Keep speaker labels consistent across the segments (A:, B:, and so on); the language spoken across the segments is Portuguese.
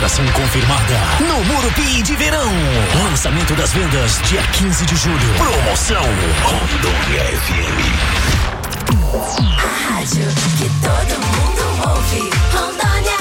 A: Concentração confirmada no Morumbi de Verão. Lançamento das vendas dia 15 de julho. Promoção Rondônia FM.
B: A rádio que todo mundo ouve. Rondônia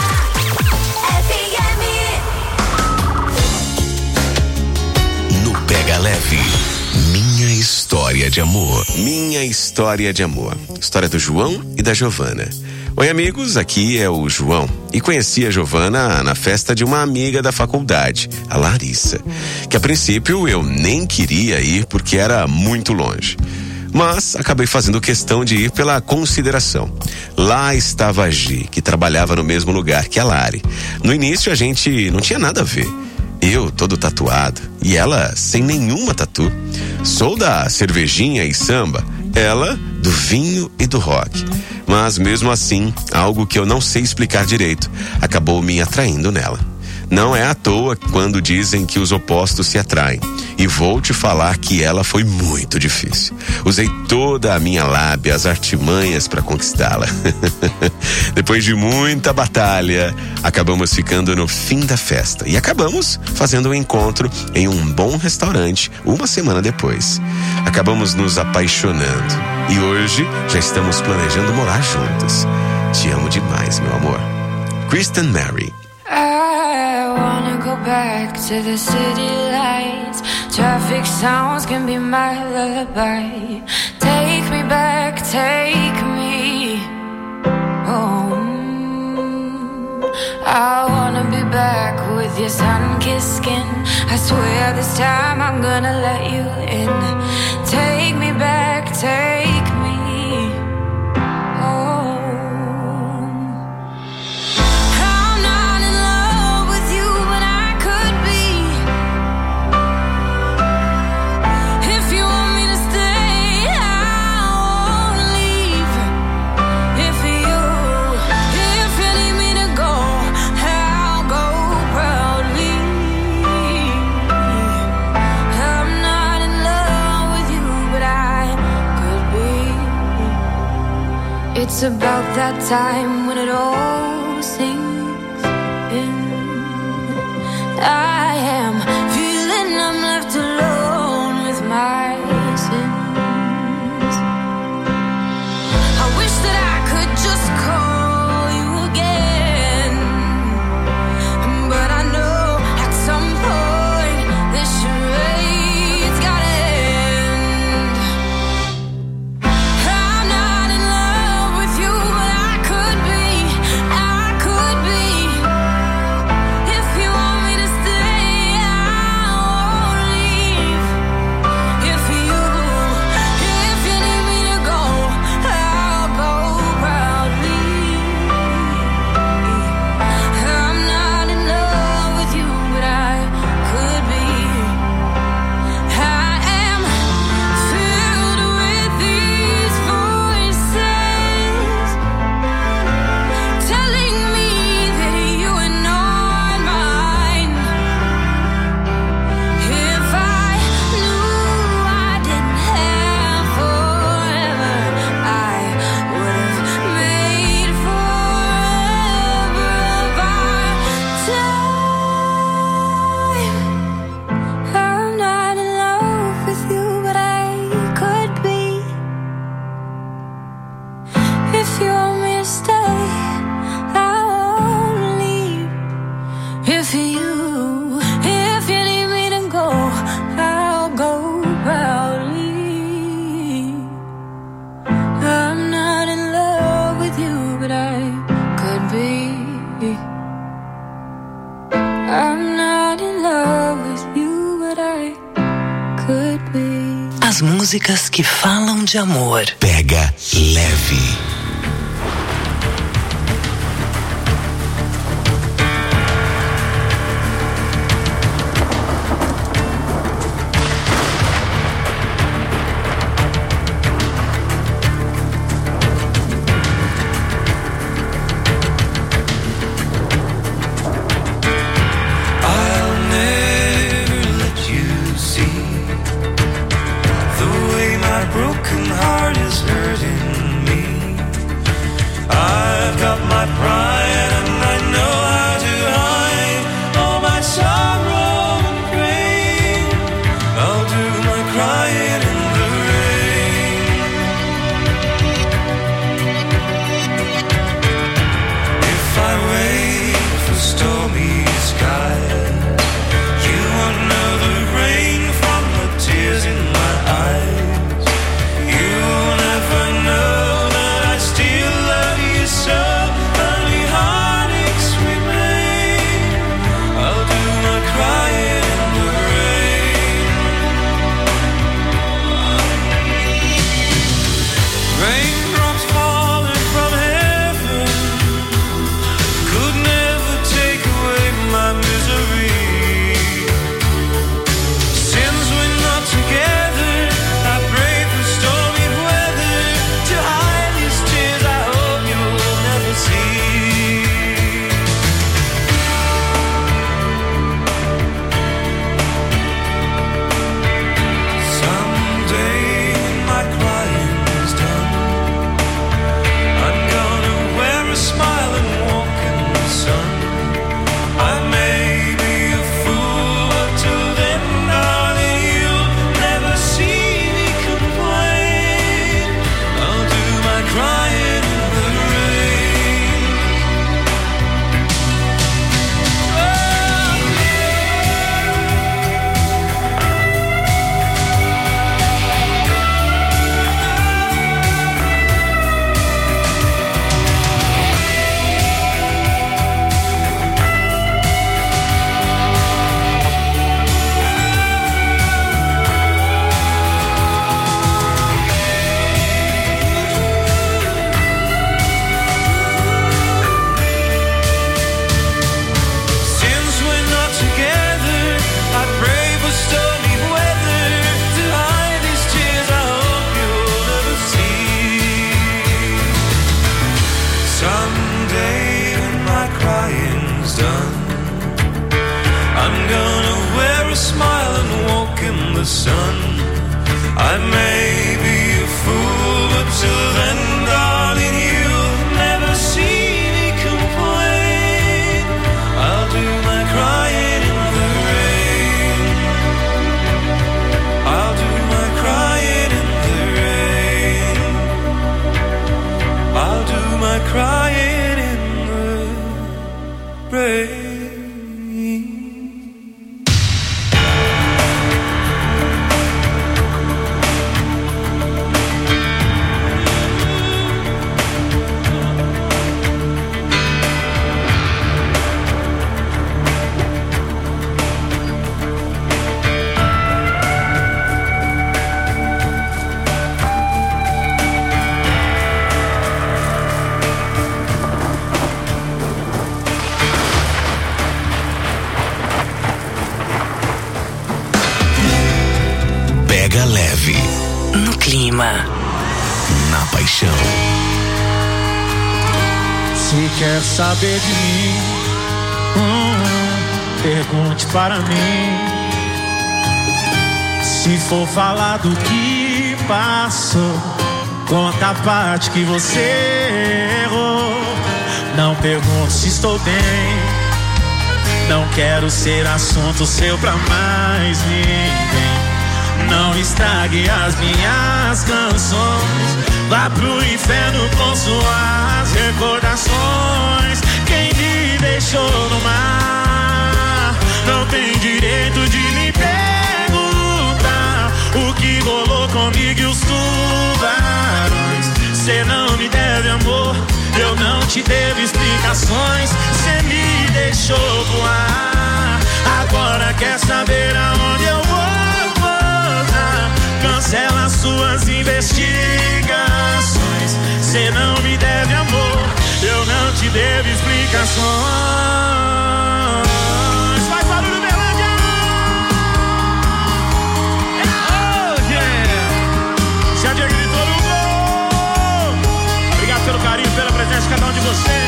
B: FM.
C: No Pega Leve, minha história de amor. Minha história de amor. História do João e da Giovana. Oi, amigos, aqui é o João e conheci a Giovana na festa de uma amiga da faculdade, a Larissa, que a princípio eu nem queria ir porque era muito longe. Mas acabei fazendo questão de ir pela consideração. Lá estava a Gi, que trabalhava no mesmo lugar que a Lari. No início a gente não tinha nada a ver. Eu todo tatuado e ela sem nenhuma tatu. Sou da cervejinha e samba, ela do vinho e do rock. Mas mesmo assim, algo que eu não sei explicar direito acabou me atraindo nela. Não é à toa quando dizem que os opostos se atraem. E vou te falar que ela foi muito difícil. Usei toda a minha lábia, as artimanhas para conquistá-la. Depois de muita batalha, acabamos ficando no fim da festa. E acabamos fazendo um encontro em um bom restaurante uma semana depois. Acabamos nos apaixonando. E hoje já estamos planejando morar juntas. Te amo demais, meu amor. Kristen Mary.
D: I wanna go back to the city lights. Traffic sounds can be my lullaby. Take me back, take me home. I wanna be back with your sun-kissed skin. I swear this time I'm gonna let you in. Take me back, take me home. I'm not in love with you, but I could be. If you want me to stay, I won't leave. If you need me to go, I'll go proudly. I'm not in love with you, but I could be. It's about that time when it all sinks in. I am feeling I'm left alone with my sins. I wish that I could just call you again, but I know at some point this charade's gotta end. I'm not in love with you, but I could be. If you want me to stay, I won't leave. If you need me to go, I'll go proudly. I'm not in love with you, but I could be. I am filled with these voices telling me that you are not mine. If I knew I didn't have forever, I would have made forever of our time. I'm not in love with you, but I could be. If you want me to stay, I won't leave. If you need me to go, I'll go proudly. I'm not in love with you, but I could be. I'm not in love with you, but I could be.
E: As músicas que falam de amor.
C: Pega Leve.
F: I'll never let you see the way my broken heart is hurting me. everything's done, I'm gonna wear a smile and walk in the sun. I may be a fool, but till then, darling, you'll never see me complain. I'll do my crying in the rain. I'll do my crying in the rain. I'll do my crying in the rain.
A: Pega leve.
E: No clima.
A: Na paixão.
G: Se quer saber de mim, pergunte para mim. Se for falar do que passou, conta a parte que você errou. Não pergunte se estou bem, não quero ser assunto seu pra mais ninguém. Não estrague as minhas canções, vá pro inferno com suas recordações. Quem me deixou no mar não tem direito de me perguntar o que rolou comigo e os tubarões. Cê não me deve amor, eu não te devo explicações. Cê me deixou voar, agora quer saber aonde eu vou. Cancela suas investigações. Cê não me deve amor, eu não te devo explicações. Faz barulho, Berlândia! Oh, yeah! Já gritou no gol! Obrigado pelo carinho, pela presença de cada um de vocês.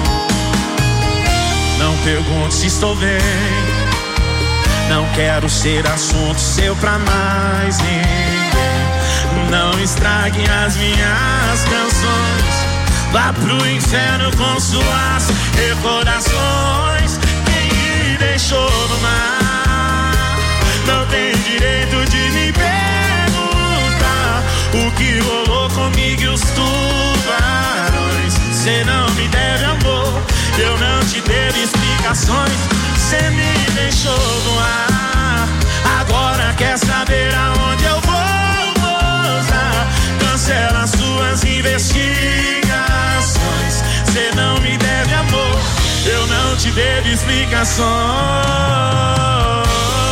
G: Não pergunte se estou bem, não quero ser assunto seu pra mais ninguém. Não estrague as minhas canções, vá pro inferno com suas recordações. Quem me deixou no mar não tem direito de me perguntar o que rolou comigo e os tubarões. Cê não me deve amor, eu não te devo explicações. Cê me deixou no ar, agora quer saber aonde eu vou pousar. Cancela suas investigações. Cê não me deve amor, eu não te devo explicações.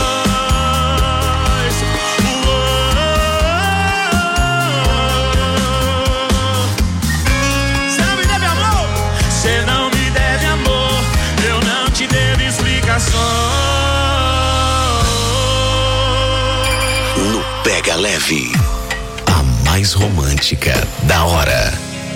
G: Cê não me deve amor, cê não me deve amor, eu não te devo explicações.
A: No Pega Leve, a mais romântica da hora.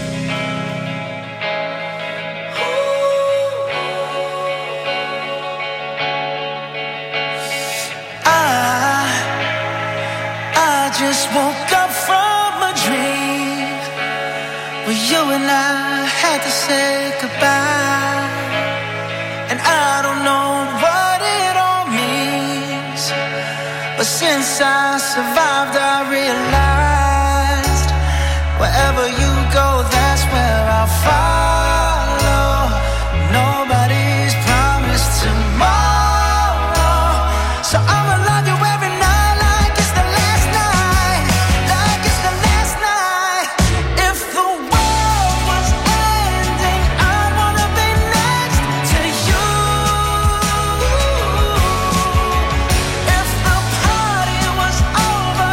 H: I just woke up from a dream where you and I had to say goodbye. And I don't know what it all means, but since I survived I realized wherever you go, that's where I'll follow. Nobody's promised tomorrow, so I'ma love you every night like it's the last night, like it's the last night. If the world was ending, I wanna be next to you. If the party was over,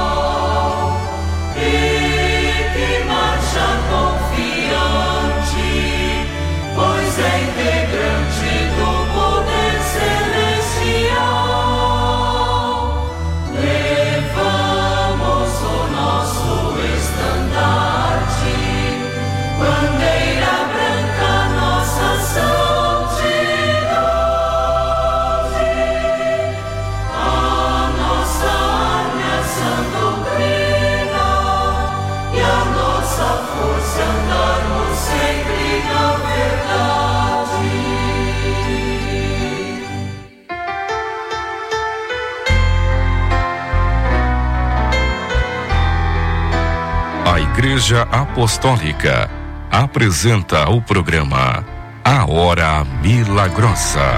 I: Igreja Apostólica apresenta o programa A Hora Milagrosa.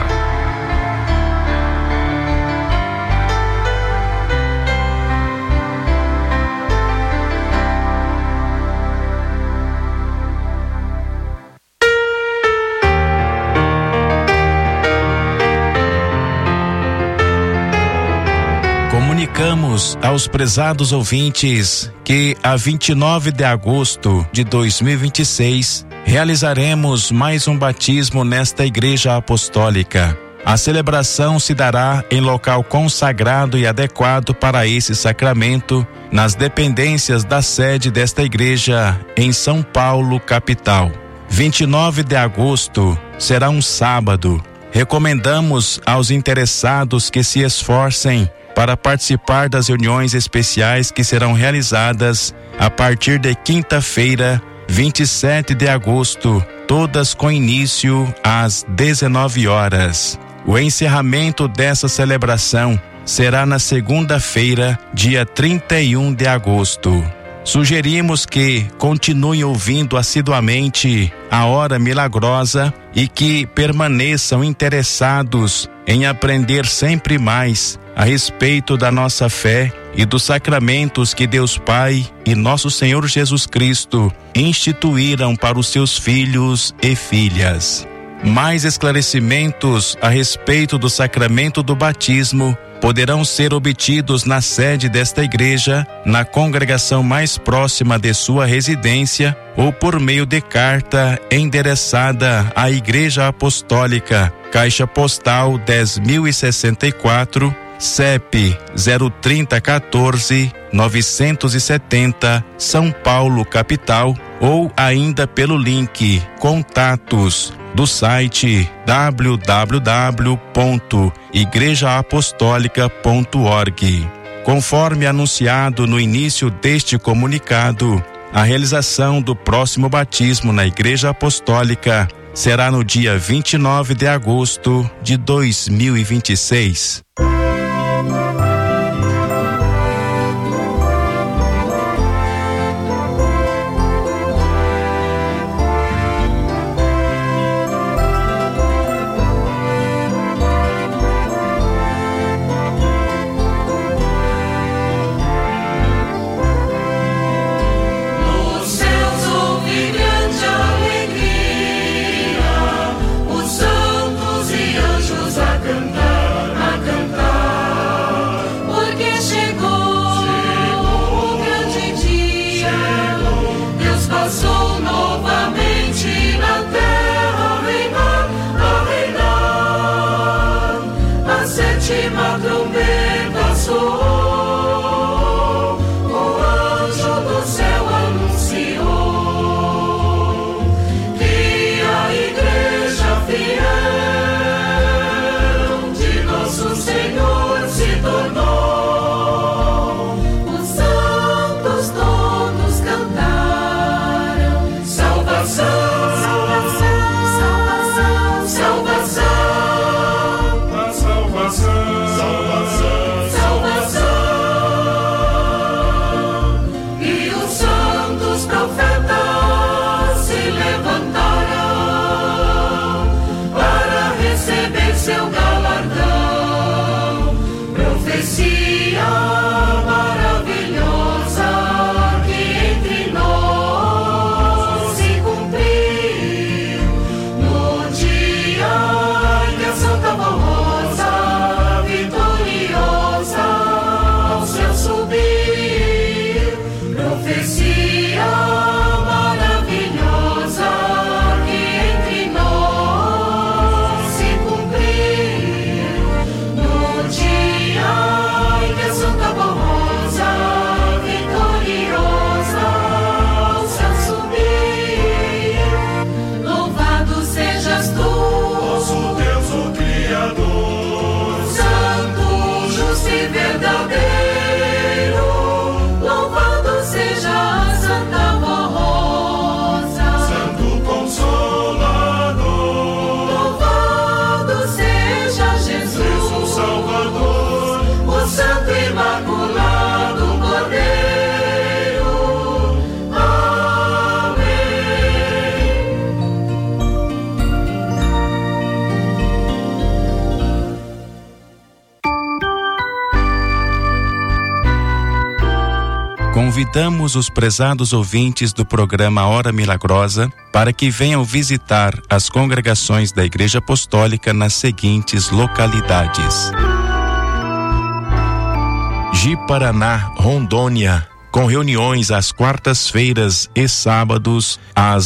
J: Comunicamos aos prezados ouvintes que a 29 de agosto de 2026 realizaremos mais um batismo nesta Igreja Apostólica. A celebração se dará em local consagrado e adequado para esse sacramento, nas dependências da sede desta igreja em São Paulo, capital. 29 de agosto será um sábado. Recomendamos aos interessados que se esforcem para participar das reuniões especiais que serão realizadas a partir de quinta-feira, 27 de agosto, todas com início às 19 horas. O encerramento dessa celebração será na segunda-feira, dia 31 de agosto. Sugerimos que continuem ouvindo assiduamente a Hora Milagrosa e que permaneçam interessados em aprender sempre mais a respeito da nossa fé e dos sacramentos que Deus Pai e nosso Senhor Jesus Cristo instituíram para os seus filhos e filhas. Mais esclarecimentos a respeito do sacramento do batismo poderão ser obtidos na sede desta igreja, na congregação mais próxima de sua residência ou por meio de carta endereçada à Igreja Apostólica, Caixa Postal 10.064, CEP 03014-970, São Paulo, capital, ou ainda pelo link Contatos do site www.igrejaapostólica.org. Conforme anunciado no início deste comunicado, a realização do próximo batismo na Igreja Apostólica será no dia 29 de agosto de 2026.
F: Cantar
J: Convidamos os prezados ouvintes do programa Hora Milagrosa para que venham visitar as congregações da Igreja Apostólica nas seguintes localidades: Ji-Paraná, Rondônia, com reuniões às quartas-feiras e sábados às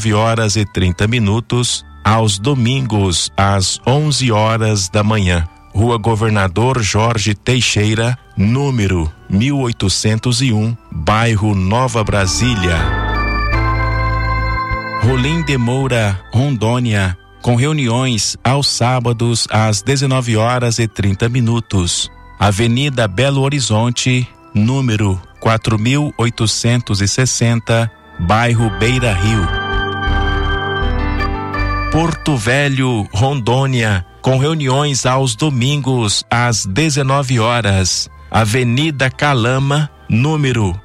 J: 19h30, aos domingos às 11h da manhã. Rua Governador Jorge Teixeira, número 1801, bairro Nova Brasília. Rolim de Moura, Rondônia, com reuniões aos sábados às 19h30. Avenida Belo Horizonte, número 4860, bairro Beira Rio. Porto Velho, Rondônia, com reuniões aos domingos às 19h. Avenida Calama, número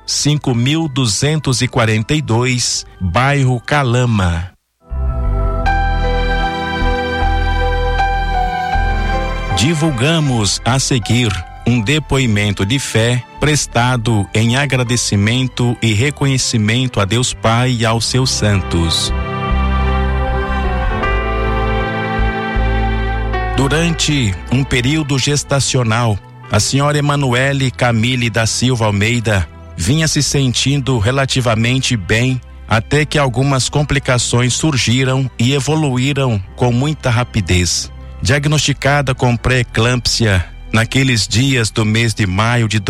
J: 5242, bairro Calama. Divulgamos a seguir um depoimento de fé prestado em agradecimento e reconhecimento a Deus Pai e aos seus santos. Durante um período gestacional, a senhora Emanuele Camille da Silva Almeida vinha se sentindo relativamente bem até que algumas complicações surgiram e evoluíram com muita rapidez. Diagnosticada com pré-eclâmpsia naqueles dias do mês de maio de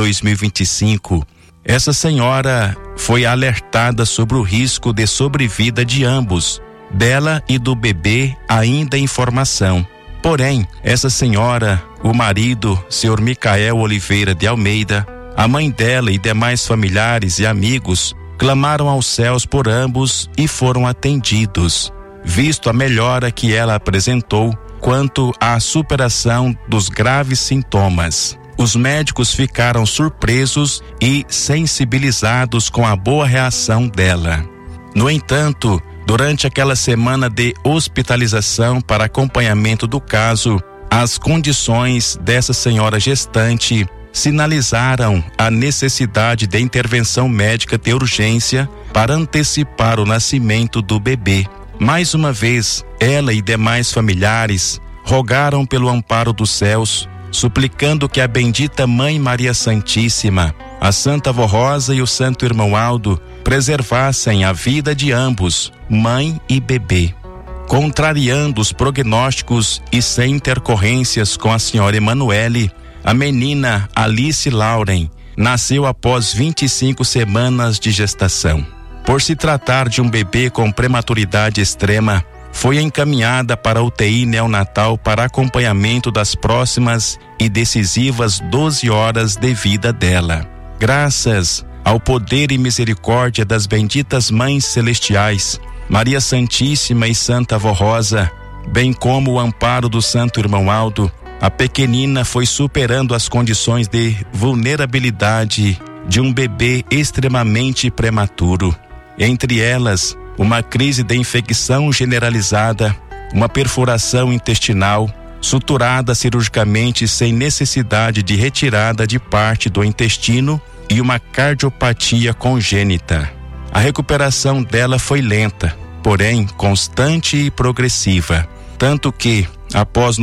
J: 2025, essa senhora foi alertada sobre o risco de sobrevida de ambos, dela e do bebê ainda em formação. Porém, essa senhora, o marido, senhor Micael Oliveira de Almeida, a mãe dela e demais familiares e amigos clamaram aos céus por ambos e foram atendidos, visto a melhora que ela apresentou quanto à superação dos graves sintomas. Os médicos ficaram surpresos e sensibilizados com a boa reação dela. No entanto, durante aquela semana de hospitalização para acompanhamento do caso, as condições dessa senhora gestante sinalizaram a necessidade de intervenção médica de urgência para antecipar o nascimento do bebê. Mais uma vez, ela e demais familiares rogaram pelo amparo dos céus, suplicando que a bendita Mãe Maria Santíssima, a Santa Avó Rosa e o Santo Irmão Aldo preservassem a vida de ambos, mãe e bebê. Contrariando os prognósticos e sem intercorrências com a senhora Emanuele, a menina Alice Lauren nasceu após 25 semanas de gestação. Por se tratar de um bebê com prematuridade extrema, foi encaminhada para a UTI neonatal para acompanhamento das próximas e decisivas 12 horas de vida dela. Graças ao poder e misericórdia das benditas Mães Celestiais, Maria Santíssima e Santa Avó Rosa, bem como o amparo do Santo Irmão Aldo, a pequenina foi superando as condições de vulnerabilidade de um bebê extremamente prematuro. Entre elas, uma crise de infecção generalizada, uma perfuração intestinal, suturada cirurgicamente sem necessidade de retirada de parte do intestino e uma cardiopatia congênita. A recuperação dela foi lenta, porém constante e progressiva, tanto que, após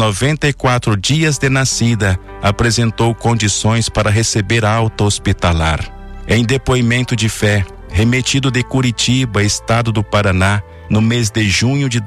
J: 94 dias de nascida, apresentou condições para receber alta hospitalar. Em depoimento de fé, remetido de Curitiba, estado do Paraná, no mês de junho de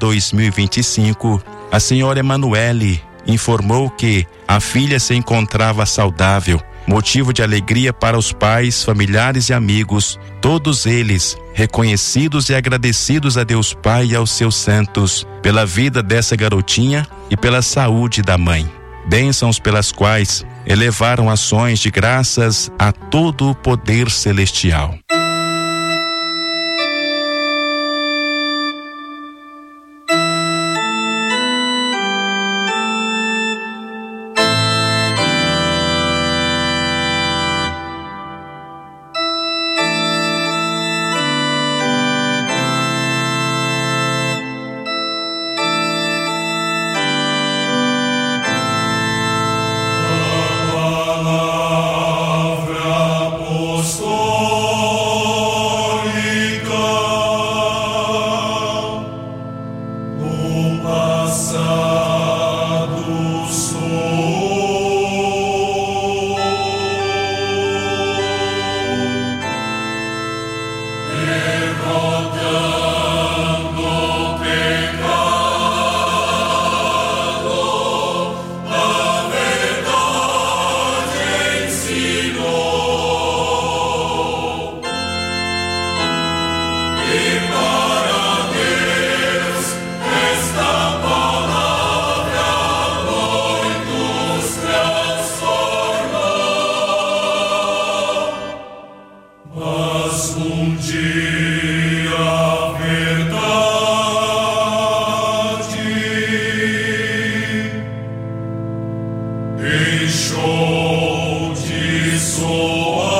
J: 2025, a senhora Emanuele informou que a filha se encontrava saudável, motivo de alegria para os pais, familiares e amigos, todos eles reconhecidos e agradecidos a Deus Pai e aos seus santos pela vida dessa garotinha e pela saúde da mãe. Bênçãos pelas quais elevaram ações de graças a todo o poder celestial.
F: Palavra apostólica. Mas um dia a verdade deixou de soar.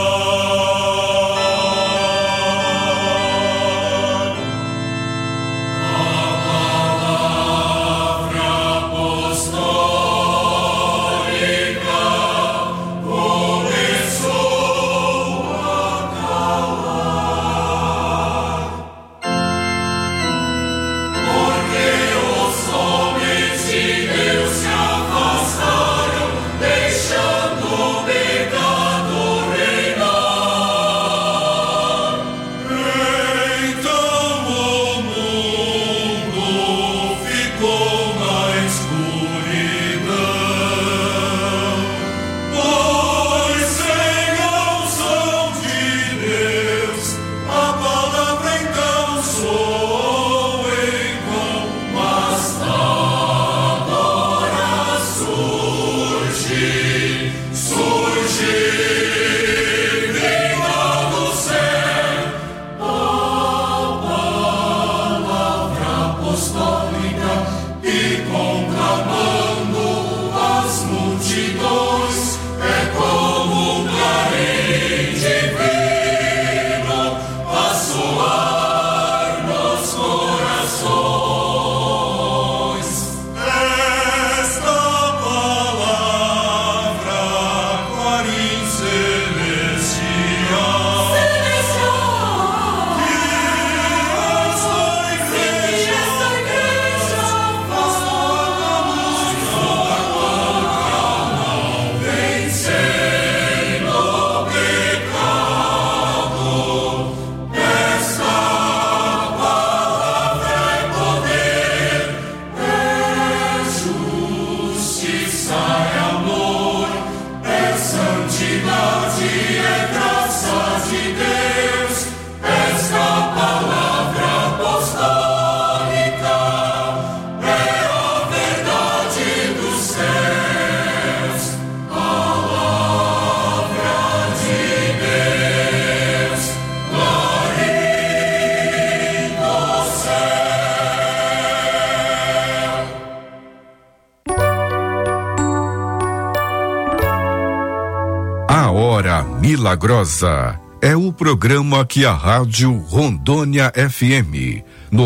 I: Milagrosa é o programa que a Rádio Rondônia FM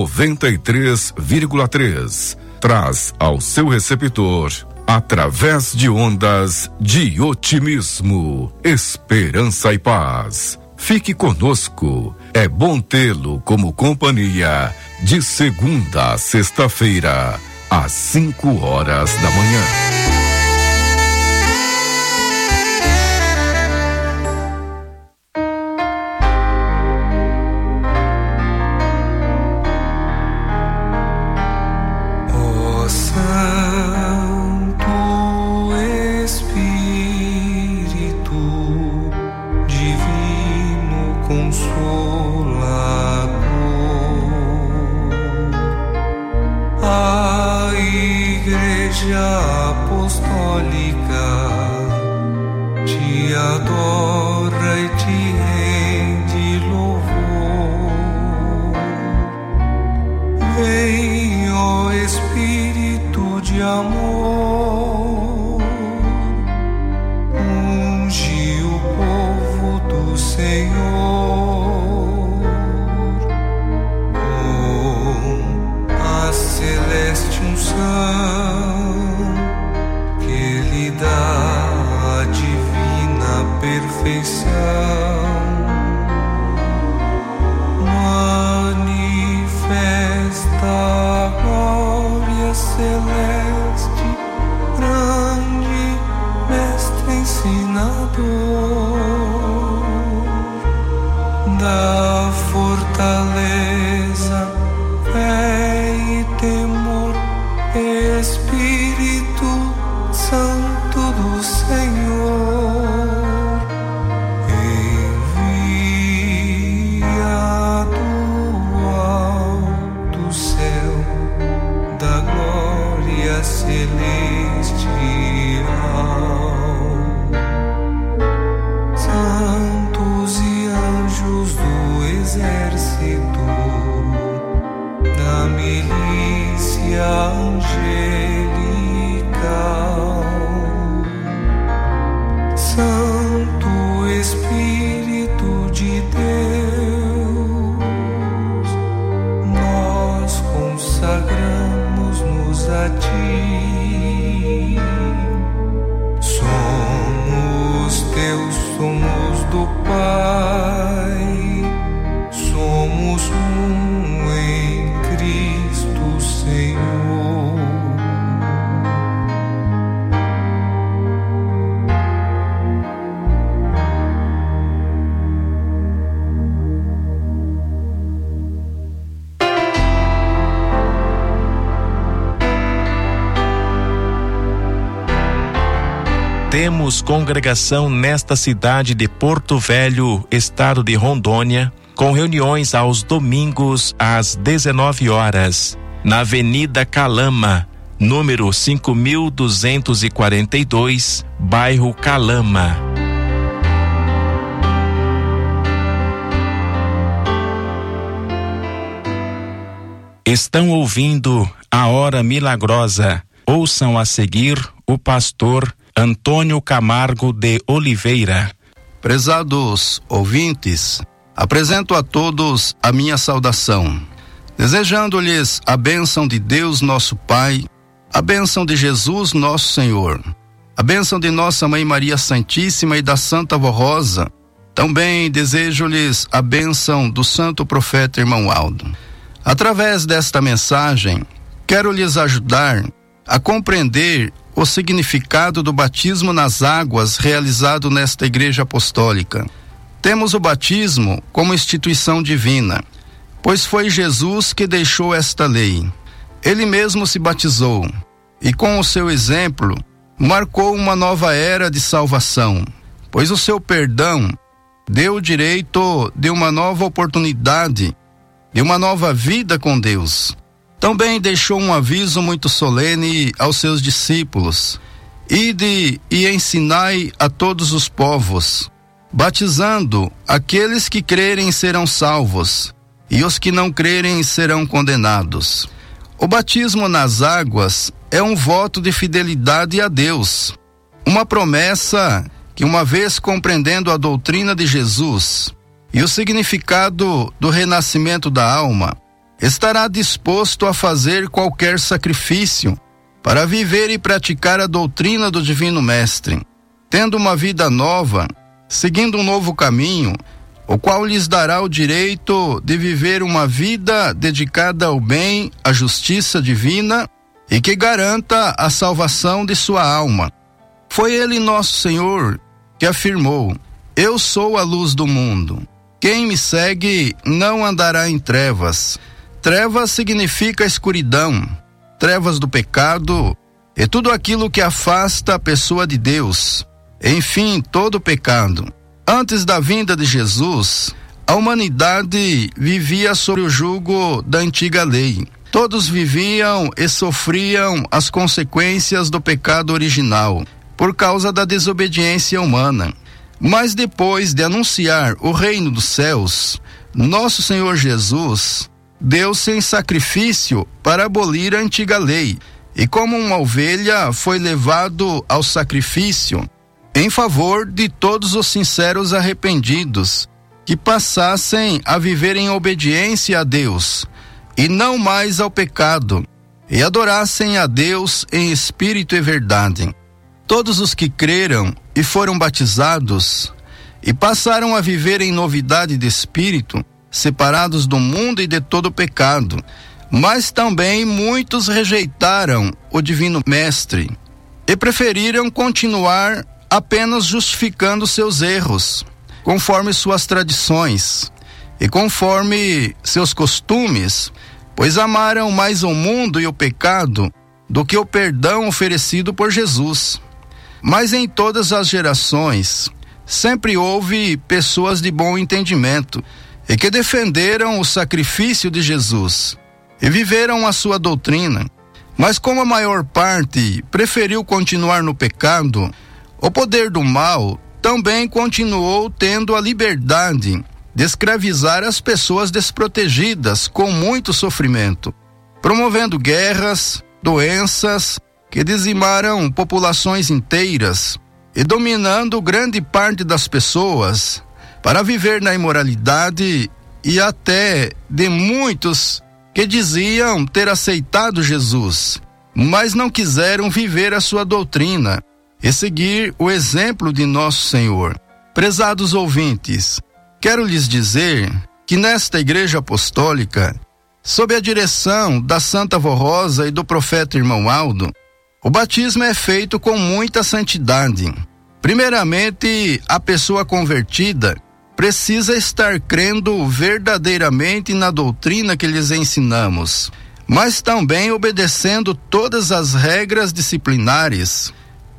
I: 93,3 traz ao seu receptor através de ondas de otimismo, esperança e paz. Fique conosco, é bom tê-lo como companhia de segunda a sexta-feira, às 5 horas da manhã.
F: Santos e
J: Temos congregação nesta cidade de Porto Velho, estado de Rondônia, com reuniões aos domingos às 19 horas, na Avenida Calama, número 5242, bairro Calama. Estão ouvindo a Hora Milagrosa. Ouçam a seguir o pastor Antônio Camargo de Oliveira.
K: Prezados ouvintes, apresento a todos a minha saudação, desejando-lhes a bênção de Deus nosso Pai, a bênção de Jesus nosso Senhor, a bênção de nossa Mãe Maria Santíssima e da Santa Vó Rosa. Também desejo-lhes a bênção do Santo Profeta Irmão Aldo. Através desta mensagem, quero lhes ajudar a compreender o significado do batismo nas águas realizado nesta Igreja Apostólica. Temos o batismo como instituição divina, pois foi Jesus que deixou esta lei. Ele mesmo se batizou e, com o seu exemplo, marcou uma nova era de salvação, pois o seu perdão deu o direito de uma nova oportunidade, de uma nova vida com Deus. Também deixou um aviso muito solene aos seus discípulos: ide e ensinai a todos os povos, batizando aqueles que crerem serão salvos, e os que não crerem serão condenados. O batismo nas águas é um voto de fidelidade a Deus, uma promessa que, uma vez compreendendo a doutrina de Jesus e o significado do renascimento da alma, estará disposto a fazer qualquer sacrifício para viver e praticar a doutrina do Divino Mestre, tendo uma vida nova, seguindo um novo caminho, o qual lhes dará o direito de viver uma vida dedicada ao bem, à justiça divina e que garanta a salvação de sua alma. Foi ele, nosso Senhor, que afirmou: eu sou a luz do mundo. Quem me segue não andará em trevas. Trevas significa escuridão, trevas do pecado e tudo aquilo que afasta a pessoa de Deus. Enfim, todo pecado. Antes da vinda de Jesus, a humanidade vivia sob o jugo da antiga lei. Todos viviam e sofriam as consequências do pecado original, por causa da desobediência humana. Mas depois de anunciar o reino dos céus, nosso Senhor Jesus deu-se em sacrifício para abolir a antiga lei, e como uma ovelha foi levado ao sacrifício em favor de todos os sinceros arrependidos, que passassem a viver em obediência a Deus e não mais ao pecado, e adorassem a Deus em espírito e verdade. Todos os que creram e foram batizados e passaram a viver em novidade de espírito, separados do mundo e de todo pecado. Mas também muitos rejeitaram o Divino Mestre e preferiram continuar apenas justificando seus erros, conforme suas tradições e conforme seus costumes, pois amaram mais o mundo e o pecado do que o perdão oferecido por Jesus. Mas em todas as gerações sempre houve pessoas de bom entendimento e que defenderam o sacrifício de Jesus e viveram a sua doutrina. Mas como a maior parte preferiu continuar no pecado, o poder do mal também continuou tendo a liberdade de escravizar as pessoas desprotegidas com muito sofrimento, promovendo guerras, doenças que dizimaram populações inteiras e dominando grande parte das pessoas para viver na imoralidade, e até de muitos que diziam ter aceitado Jesus, mas não quiseram viver a sua doutrina e seguir o exemplo de nosso Senhor. Prezados ouvintes, quero lhes dizer que nesta Igreja Apostólica, sob a direção da Santa Vó Rosa e do Profeta Irmão Aldo, o batismo é feito com muita santidade. Primeiramente, a pessoa convertida precisa estar crendo verdadeiramente na doutrina que lhes ensinamos, mas também obedecendo todas as regras disciplinares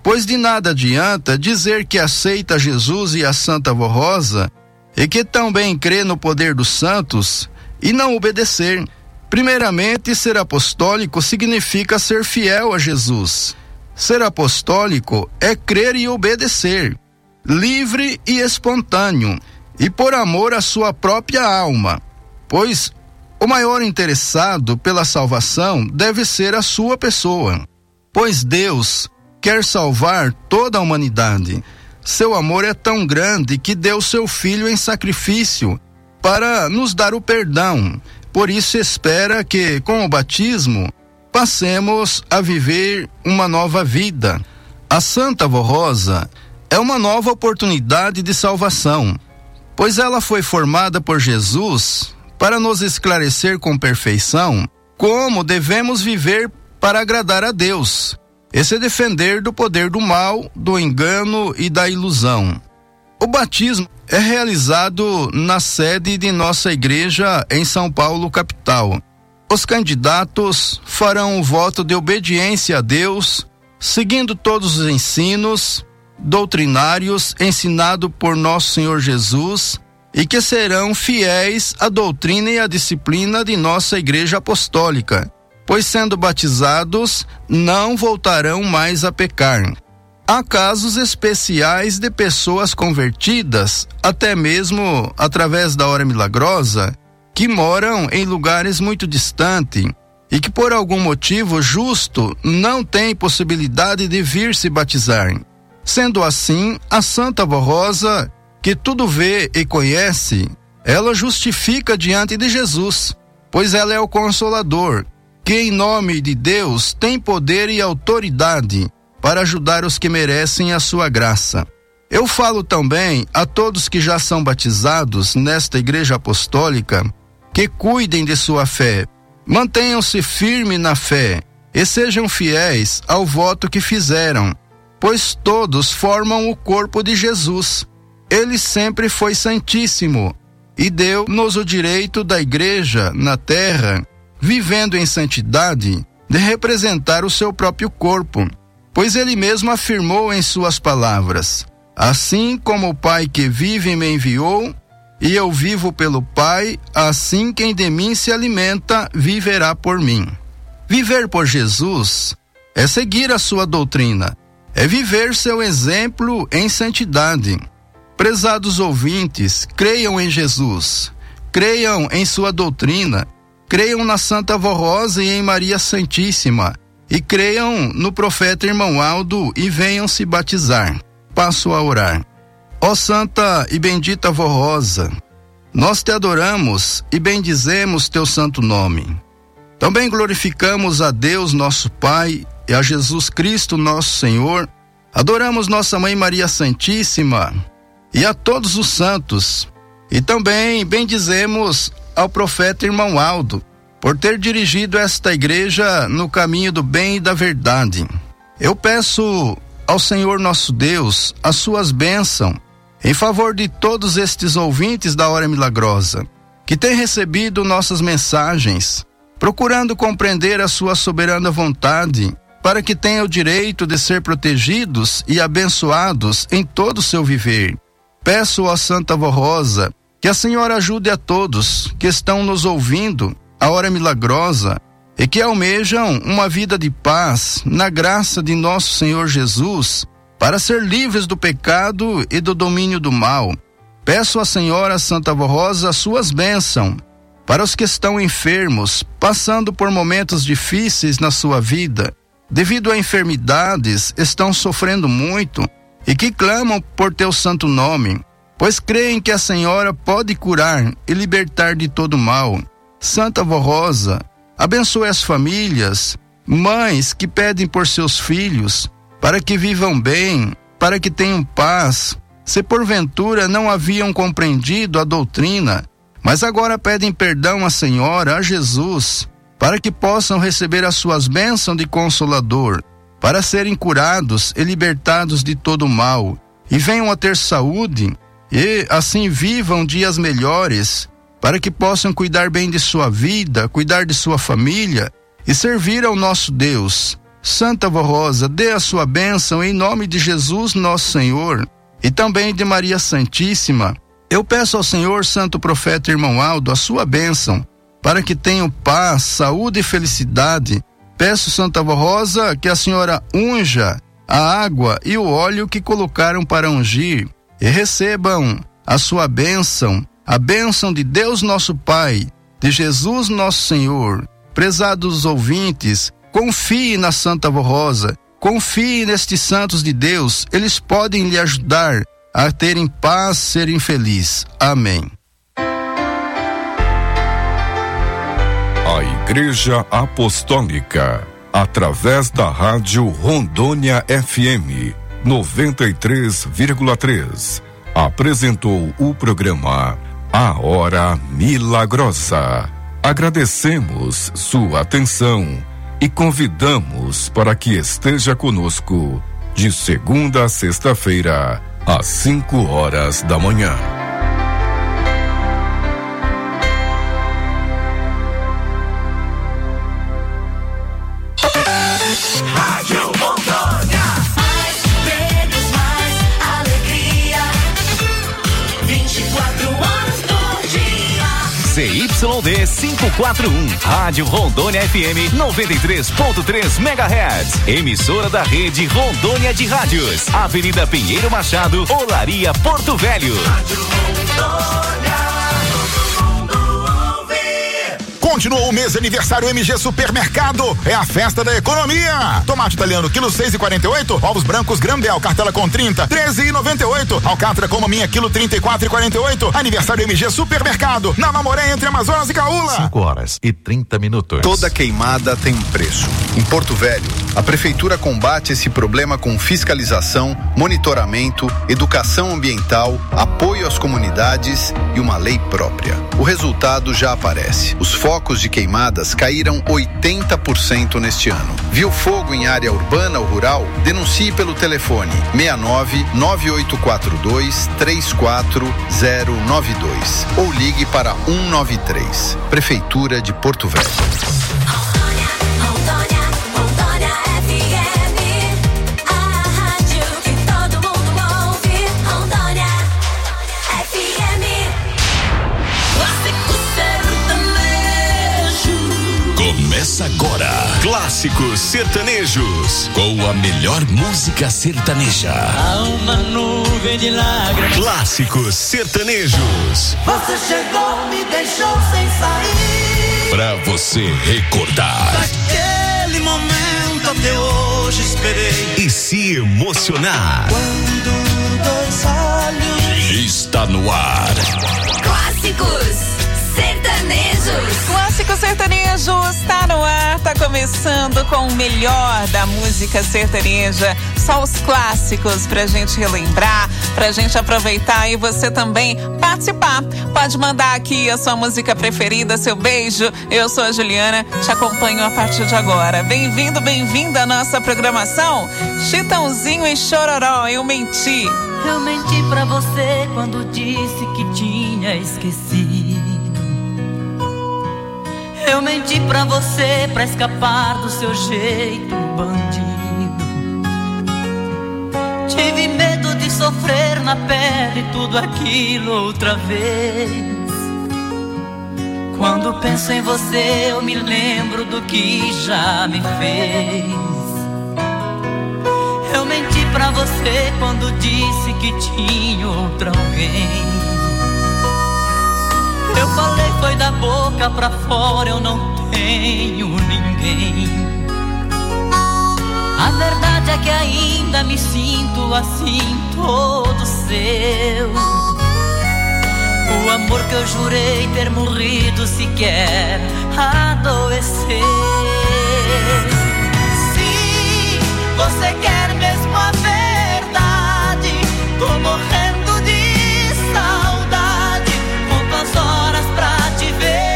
K: Pois de nada adianta dizer que aceita Jesus e a Santa Vó Rosa e que também crê no poder dos santos e não obedecer. Primeiramente, ser apostólico significa ser fiel a Jesus. Ser apostólico é crer e obedecer, livre e espontâneo, e por amor à sua própria alma, pois o maior interessado pela salvação deve ser a sua pessoa, pois Deus quer salvar toda a humanidade. Seu amor é tão grande que deu seu Filho em sacrifício para nos dar o perdão. Por isso espera que, com o batismo, passemos a viver uma nova vida. A Santa Vó Rosa é uma nova oportunidade de salvação, pois ela foi formada por Jesus para nos esclarecer com perfeição como devemos viver para agradar a Deus e se defender do poder do mal, do engano e da ilusão. O batismo é realizado na sede de nossa igreja em São Paulo, capital. Os candidatos farão um voto de obediência a Deus, seguindo todos os ensinos doutrinários ensinados por nosso Senhor Jesus, e que serão fiéis à doutrina e à disciplina de nossa Igreja Apostólica, pois sendo batizados não voltarão mais a pecar. Há casos especiais de pessoas convertidas, até mesmo através da hora milagrosa, que moram em lugares muito distantes e que por algum motivo justo não têm possibilidade de vir se batizar. Sendo assim, a Santa Vó Rosa, que tudo vê e conhece, ela justifica diante de Jesus, pois ela é o Consolador, que em nome de Deus tem poder e autoridade para ajudar os que merecem a sua graça. Eu falo também a todos que já são batizados nesta Igreja Apostólica que cuidem de sua fé, mantenham-se firmes na fé e sejam fiéis ao voto que fizeram, pois todos formam o corpo de Jesus. Ele sempre foi santíssimo e deu-nos o direito da Igreja na terra, vivendo em santidade, de representar o seu próprio corpo, pois ele mesmo afirmou em suas palavras: assim como o Pai que vive me enviou, e eu vivo pelo Pai, assim quem de mim se alimenta viverá por mim. Viver por Jesus é seguir a sua doutrina, é viver seu exemplo em santidade. Prezados ouvintes, creiam em Jesus, creiam em sua doutrina, creiam na Santa Vó Rosa e em Maria Santíssima, e creiam no profeta Irmão Aldo e venham se batizar. Passo a orar. Ó Santa e bendita Vó Rosa, nós te adoramos e bendizemos teu santo nome. Também glorificamos a Deus nosso Pai e a Jesus Cristo nosso Senhor. Adoramos nossa Mãe Maria Santíssima e a todos os santos. E também bendizemos ao profeta Irmão Aldo por ter dirigido esta igreja no caminho do bem e da verdade. Eu peço ao Senhor nosso Deus as suas bênçãos em favor de todos estes ouvintes da Hora Milagrosa, que têm recebido nossas mensagens, procurando compreender a sua soberana vontade, para que tenham o direito de ser protegidos e abençoados em todo o seu viver. Peço à Santa Vó Rosa que a Senhora ajude a todos que estão nos ouvindo a Hora Milagrosa e que almejam uma vida de paz na graça de nosso Senhor Jesus, para ser livres do pecado e do domínio do mal. Peço à Senhora Santa Vó Rosa as suas bênçãos para os que estão enfermos, passando por momentos difíceis na sua vida, devido a enfermidades, estão sofrendo muito e que clamam por teu santo nome, pois creem que a Senhora pode curar e libertar de todo mal. Santa Vó Rosa, abençoe as famílias, mães que pedem por seus filhos, para que vivam bem, para que tenham paz, se porventura não haviam compreendido a doutrina, mas agora pedem perdão à Senhora, a Jesus, para que possam receber as suas bênçãos de Consolador, para serem curados e libertados de todo o mal, e venham a ter saúde, e assim vivam dias melhores, para que possam cuidar bem de sua vida, cuidar de sua família, e servir ao nosso Deus, Santa Vó Rosa, dê a sua bênção em nome de Jesus nosso Senhor e também de Maria Santíssima. Eu peço ao Senhor, Santo Profeta Irmão Aldo, a sua bênção, para que tenham paz, saúde e felicidade. Peço, Santa Vó Rosa, que a senhora unja a água e o óleo que colocaram para ungir e recebam a sua bênção, a bênção de Deus nosso Pai, de Jesus nosso Senhor. Prezados ouvintes, confie na Santa Vó Rosa, confie nestes santos de Deus, eles podem lhe ajudar a terem paz, serem felizes. Amém.
I: A Igreja Apostólica, através da Rádio Rondônia FM 93,3, apresentou o programa A Hora Milagrosa. Agradecemos sua atenção e convidamos para que esteja conosco de segunda a sexta-feira, às 5 horas da manhã.
A: Rádio Rondônia.
B: Mais prêmios, mais alegria. 24 horas por dia.
A: CYD 541, Rádio Rondônia FM 93.3 MHz. Emissora da rede Rondônia de Rádios. Avenida Pinheiro Machado, Olaria, Porto Velho. Rádio Rondônia.
L: Continuou o mês de aniversário MG Supermercado. É a festa da economia. Tomate italiano, quilo 6,48. Ovos brancos Grandel, cartela com 30, 13,98. Alcatra com maminha, quilo 34,48. Aniversário MG Supermercado. Na Mamoré, entre Amazonas e Caúla.
M: 5 horas e 30 minutos.
N: Toda queimada tem um preço. Em Porto Velho, a prefeitura combate esse problema com fiscalização, monitoramento, educação ambiental, apoio às comunidades e uma lei própria. O resultado já aparece. Os focos de queimadas caíram 80% neste ano. Viu fogo em área urbana ou rural? Denuncie pelo telefone 69 9842 34092 ou ligue para 193. Prefeitura de Porto Velho.
A: Começa agora, Clássicos Sertanejos, com a melhor música sertaneja.
H: Há uma nuvem de lágrimas.
A: Clássicos Sertanejos.
H: Você chegou, me deixou sem sair.
A: Pra você recordar.
H: Daquele momento até hoje esperei.
A: E se emocionar.
H: Quando dois olhos.
A: Está no ar.
B: Clássicos Sertanejos.
O: Clássico Sertanejo está no ar, tá começando com o melhor da música sertaneja, só os clássicos pra gente relembrar, pra gente aproveitar e você também participar. Pode mandar aqui a sua música preferida, seu beijo. Eu sou a Juliana, te acompanho a partir de agora. Bem-vindo, bem-vinda à nossa programação. Chitãozinho e Chororó, eu menti.
H: Eu menti pra você quando disse que tinha esquecido. Eu menti pra você pra escapar do seu jeito bandido. Tive medo de sofrer na pele tudo aquilo outra vez. Quando penso em você eu me lembro do que já me fez. Eu menti pra você quando disse que tinha outra alguém. Eu falei foi da boca pra fora, eu não tenho ninguém. A verdade é que ainda me sinto assim, todo seu. O amor que eu jurei ter morrido sequer adoeceu. Se você quer mesmo a verdade, tô morrendo de saudade. Conto as horas pra te ver.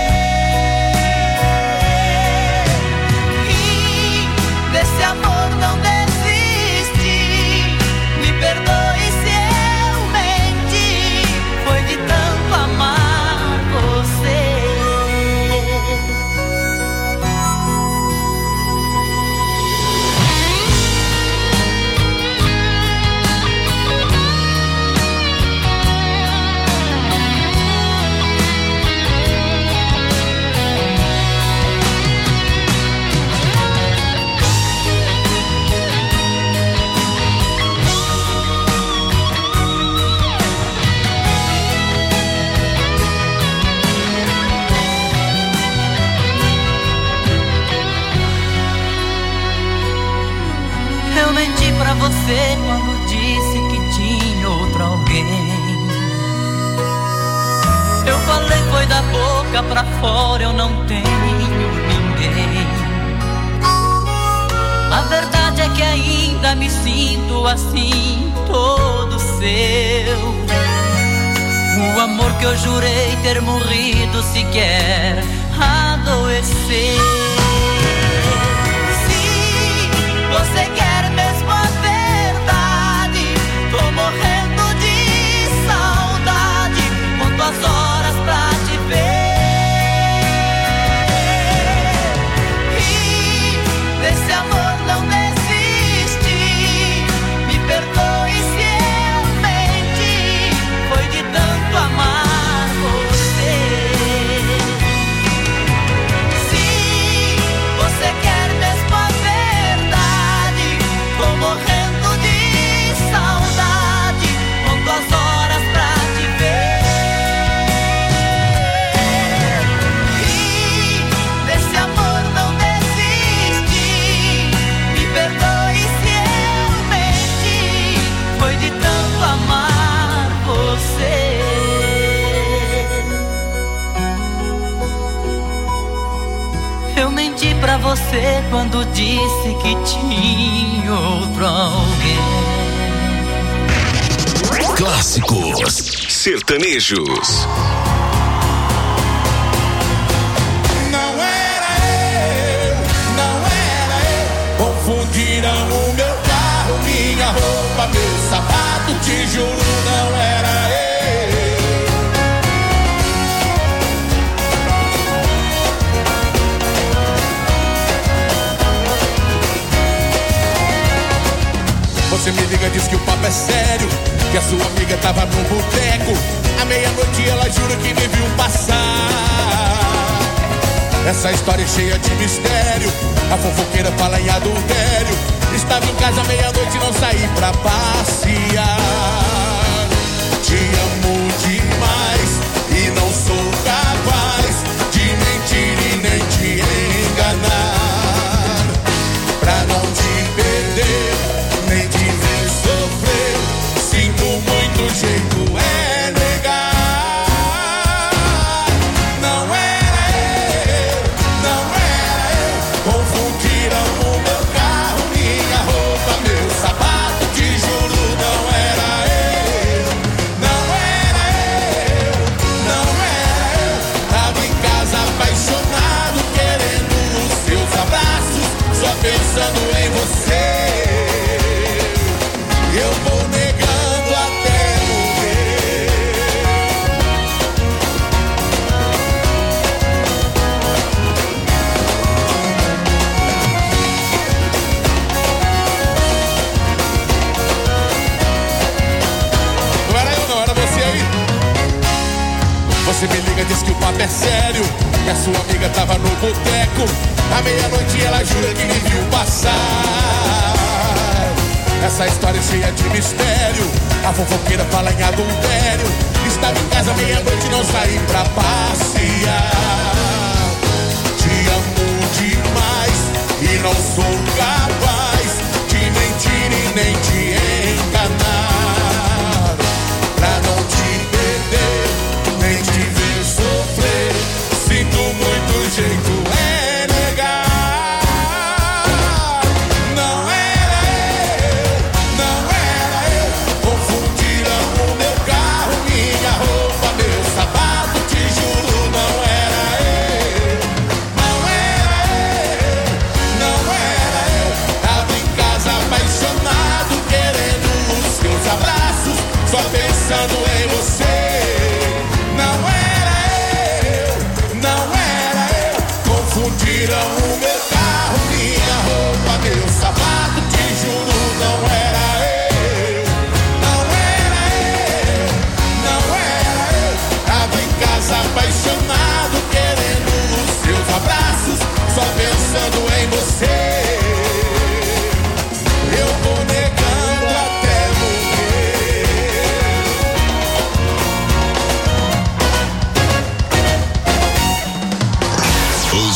H: E desse amor não desiste. Me perdoe se eu menti. Foi de tanto amar você.
P: pra fora eu não tenho ninguém. A verdade é que ainda me sinto assim, todo seu. O amor que eu jurei ter morrido sequer adoeceu. Se você quer mesmo a verdade, tô morrendo de saudade, conto as horas pra te ver. E desse amor não desiste, me perdoe se eu menti, foi de tanto amar você. Se você quer mesmo a verdade, tô morrendo de saudade, conto as horas pra te ver. E desse amor não desiste, me perdoe se eu menti, foi de tanto amar você. Eu menti pra você quando disse que tinha outro alguém.
C: Clássicos sertanejos.
Q: Não era eu, confundiram o meu carro, minha roupa, meu sapato, te juro, não era eu. Você me liga, diz que o papo é sério, que a sua amiga tava no boteco. À meia-noite ela jura que me viu passar. Essa história é cheia de mistério, a fofoqueira fala em adultério. Estava em casa à meia-noite e não saí pra passear. Te amo demais e não sou capaz de mentir e nem te enganar. Pra não te perder, nem te ver sofrer, sinto muito, jeito é negar. Não era eu, confundiram o meu carro, minha roupa, meu sapato, te juro, não era eu. Não era eu, tava em casa apaixonado, querendo os seus abraços, só pensando em você. Eu vou negando até morrer. Não era eu, não, era você aí. Você me liga, diz que o papo é sério, que a sua amiga tava no boteco. À meia-noite ela jura que me viu passar. Essa história é cheia de mistério, a fofoqueira fala em adultério. Estava em casa meia-noite e não saí pra passear. Te amo demais e não sou capaz de mentir e nem te enganar. Pra não te perder, nem te ver sofrer, sinto muito, jeito é negar. Apaixonado,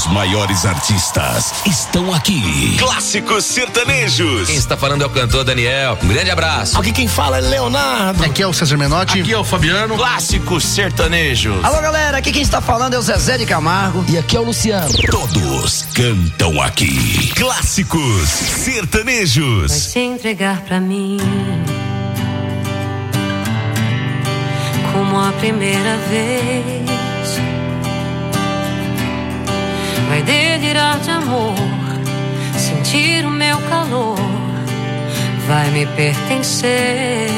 A: maiores artistas estão aqui. Clássicos sertanejos.
R: Quem está falando é o cantor Daniel. Um grande abraço.
S: Aqui quem fala é Leonardo.
T: Aqui é o César Menotti.
S: Aqui é o Fabiano.
A: Clássicos sertanejos.
U: Alô, galera, aqui quem está falando é o Zezé de Camargo.
S: E aqui é o Luciano.
A: Todos cantam aqui. Clássicos sertanejos.
D: Vai se entregar pra mim como a primeira vez. Vai delirar de amor, sentir o meu calor, vai me pertencer.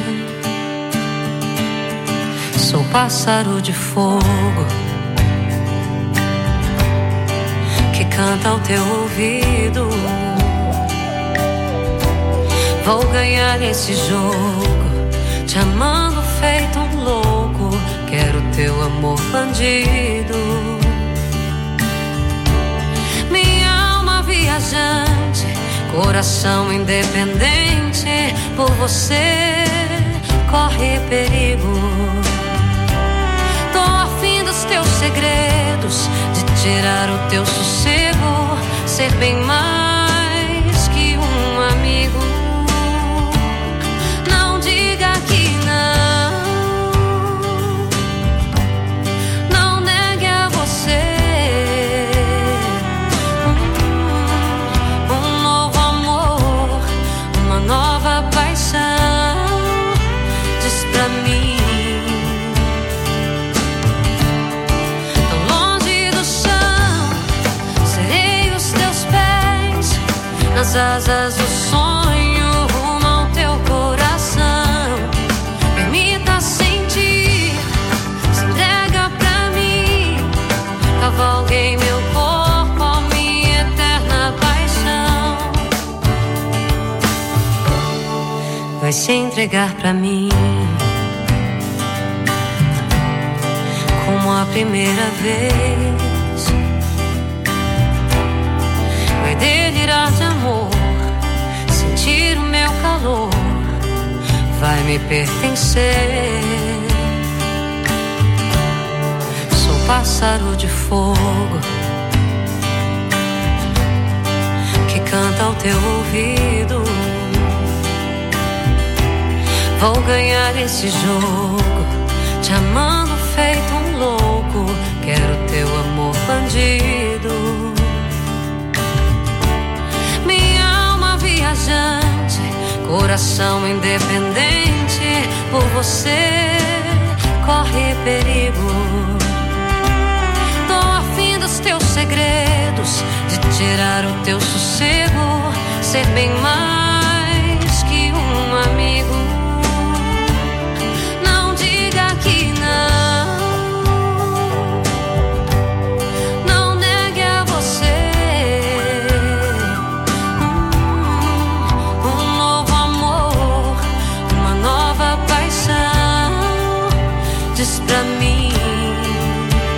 D: Sou pássaro de fogo que canta ao teu ouvido. Vou ganhar esse jogo, te amando feito um louco. Quero teu amor bandido. Viajante, coração independente, por você corre perigo. Tô afim dos teus segredos, de tirar o teu sossego, ser bem mais que um amigo. Não diga que não negue a você. Nova paixão, diz pra mim. Tão longe do chão, serei os teus pés, nas asas do sonho, rumo ao teu coração. Permita sentir, se entrega pra mim. Cavalguei meu corpo, a minha eterna paixão. Vai se entregar pra mim como a primeira vez. Vai delirar de amor, sentir o meu calor, vai me pertencer. Sou pássaro de fogo que canta ao teu ouvido. Vou ganhar esse jogo, te amando feito um louco. Quero teu amor bandido. Minha alma viajante, coração independente, por você corre perigo.